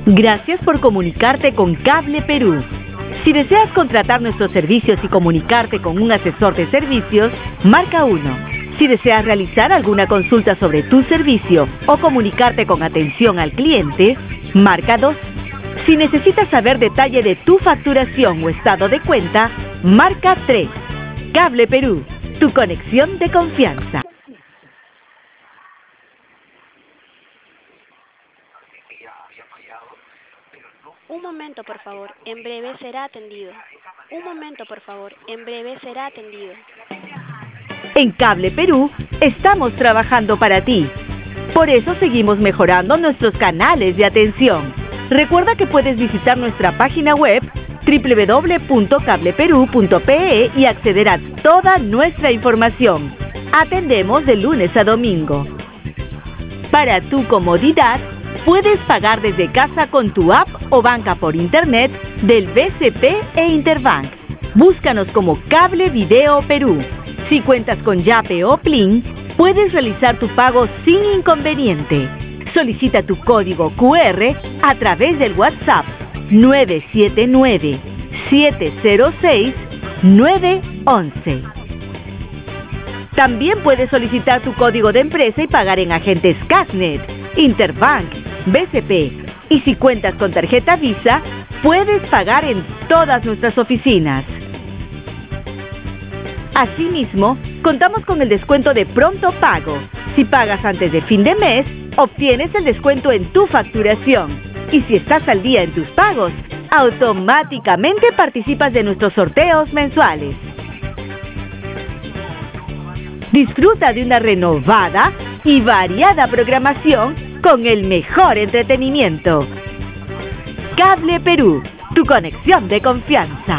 Gracias por comunicarte con Cable Perú. Si deseas contratar nuestros servicios y comunicarte con un asesor de servicios, marca 1. Si deseas realizar alguna consulta sobre tu servicio o comunicarte con atención al cliente, marca 2. Si necesitas saber detalle de tu facturación o estado de cuenta, marca 3. Cable Perú, tu conexión de confianza. Un momento, por favor. En breve será atendido. Un momento, por favor. En breve será atendido. En Cable Perú estamos trabajando para ti. Por eso seguimos mejorando nuestros canales de atención. Recuerda que puedes visitar nuestra página web www.cableperu.pe y acceder a toda nuestra información. Atendemos de lunes a domingo. Para tu comodidad, puedes pagar desde casa con tu app o banca por internet del BCP e Interbank. Búscanos como Cable Video Perú. Si cuentas con Yape o Plin, puedes realizar tu pago sin inconveniente. Solicita tu código QR a través del WhatsApp 979-706-911. También puedes solicitar tu código de empresa y pagar en agentes Cashnet, Interbank, BCP. Y si cuentas con tarjeta Visa, puedes pagar en todas nuestras oficinas. Asimismo, contamos con el descuento de pronto pago. Si pagas antes de fin de mes, obtienes el descuento en tu facturación. Y si estás al día en tus pagos, automáticamente participas de nuestros sorteos mensuales. Disfruta de una renovada y variada programación con el mejor entretenimiento. Cable Perú, tu conexión de confianza.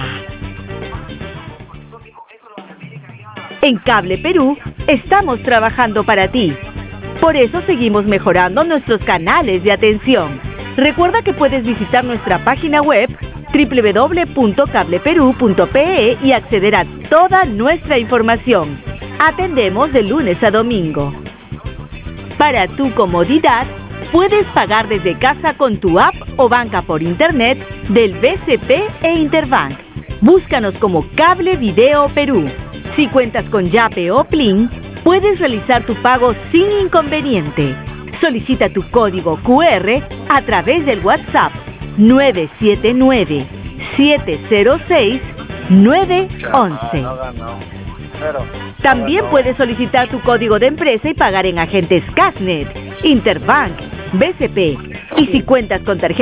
En Cable Perú estamos trabajando para ti. Por eso seguimos mejorando nuestros canales de atención. Recuerda que puedes visitar nuestra página web www.cableperu.pe y acceder a toda nuestra información. Atendemos de lunes a domingo. Para tu comodidad, puedes pagar desde casa con tu app o banca por internet del BCP e Interbank. Búscanos como Cable Video Perú. Si cuentas con Yape o Plin, puedes realizar tu pago sin inconveniente. Solicita tu código QR a través del WhatsApp 979-706-911. También puedes solicitar tu código de empresa y pagar en agentes Cashnet, Interbank, BCP. Y si cuentas con tarjeta